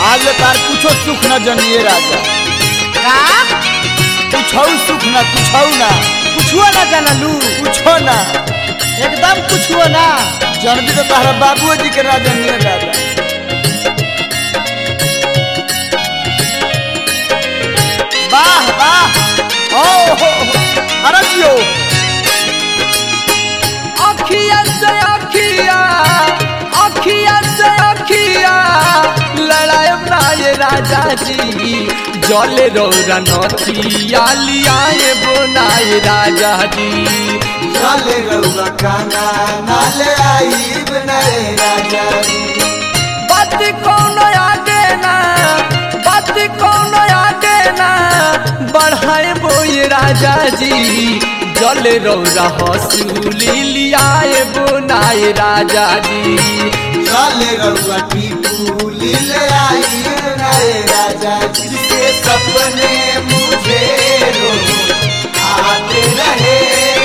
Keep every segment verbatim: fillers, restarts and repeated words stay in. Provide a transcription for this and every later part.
आज तार कुछो सुख न जनिए राजा का कुछो सुख न कुछो ना कुछो ना जानलू कुछो ना एकदम कुछो ना जनदी तो तारा बाबू जी के राजा निये राजा वाह वाह ओ हो अरे जियो अखिया से अखिया अखिया से अखिया लड़ाई ना ये राजा जी जले रौरा नथिया लियाए बोनाए राजा जी चले रउआ काना नाले आई बनाए राजा जी बात कौन आगे ना बात कौन आगे ना बढ़ाए बोए राजा जी जल रौरा हसूली लियाए बोनाए राजा जी चले रउआ टीपू लीले आई बनाए राजा जी जिसके सपने मुझे रोज आते रहे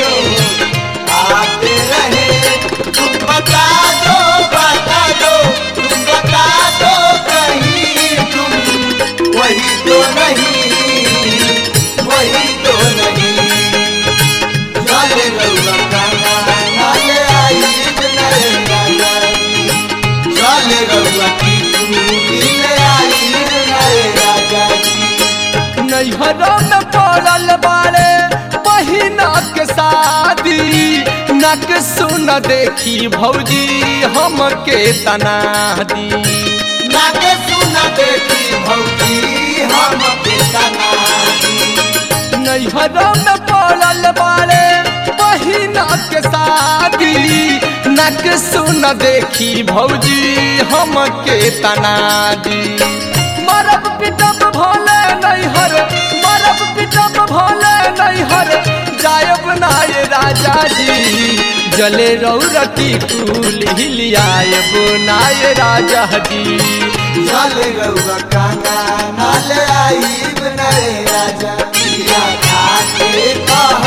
आते रहे तुम बता दो बता दो तुम बता दो कहीं तुम वही तो नहीं वही तो नहीं चले रउआ काना नाले आई बनाए राजा जी चले रउआ टीपू लीले आई बनाए राजा जी नैहरों में पड़ल बारे बहिना के शादी नक सुन देखी भौजी हमके तना दी नाक सुन देखी भौजी हमके तना दी नैहरों में पड़ल बारे बहिना के शादी नक सुन देखी भौजी हमके तना दी मरब पिटब भोले नैहर मरब पिटब भोले नैहर जायब नाय राजा जी जले रौरती कुल हिलियायब नाय राजा जी चले रउआ काना नाले आई बनाए राजा पिया खाके कह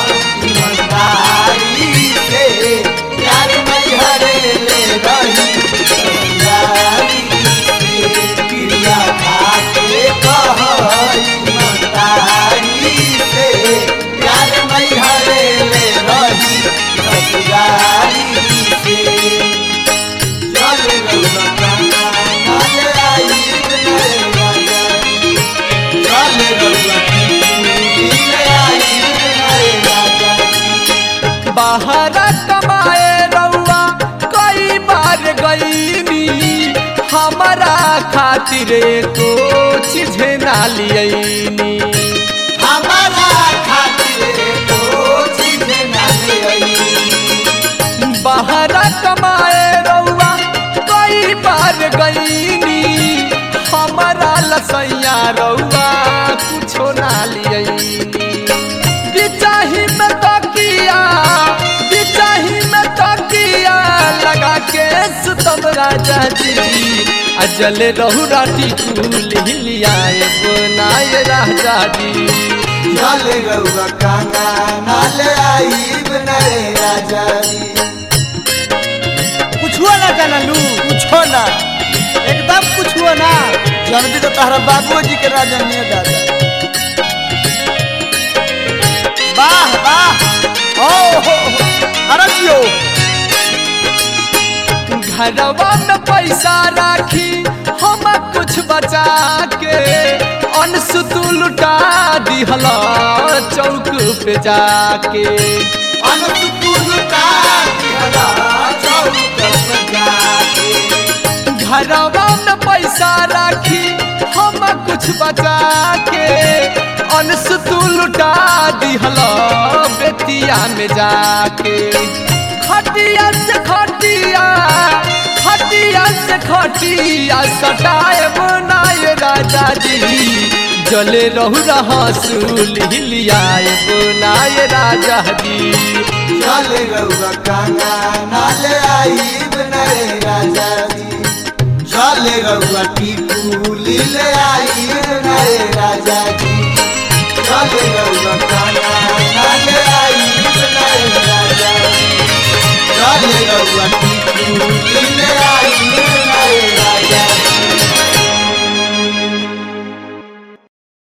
ईमानदारी से प्यार मैहरे ले रही यारी से पिया खाके कह ईमानदारी से प्यार मैहरे ले रही यारी से चले रउआ काना नाले आई बनाए राजा चले रउआ लीले आई बनाए राजा बाहर कमाए रउआ कई बार गईनी हमारा खातिर को चीज ना लियनी हमारा खातिर तो चीज ना ले आई बाहर कमाए रउआ कई बार गईनी हमारा लसैया रउआ कुछो ना लियनी बिचाही में तकिया बिचाही में तकिया लगा के सुतम राजा जी अजल रहु राती कुल हिलियाए बोनाए राजा जी चले रउआ काना नाले आई बनाए राजा जी कुछो ना जानलू कुछो ना एकदम कुछो ना जनदी तो तारा बाबू जी के राजा निये दादा वाह वाह ओ हो अरे जियो घरवा में पैसा राखी हम कुछ बचा के अनसु तू लुटा दिहला चौक पे जाके अनुकुलता दिहला चौक पे जाके घरवा में पैसा राखी हम कुछ बचा के अनसु तू लुटा दिहला बेतिया में जाके खटिया से खटिया खटिया से खटिया सटाए बनाए राजा जी जले रहु रहा सूल हिलियाए बनाए राजा जी चले रउआ काना नाले आई बनाए राजा जी चले रउआ टीपू लीले आई बनाए राजा जी चले रउआ काना नाले आई बनाए राजा जी चले रउआ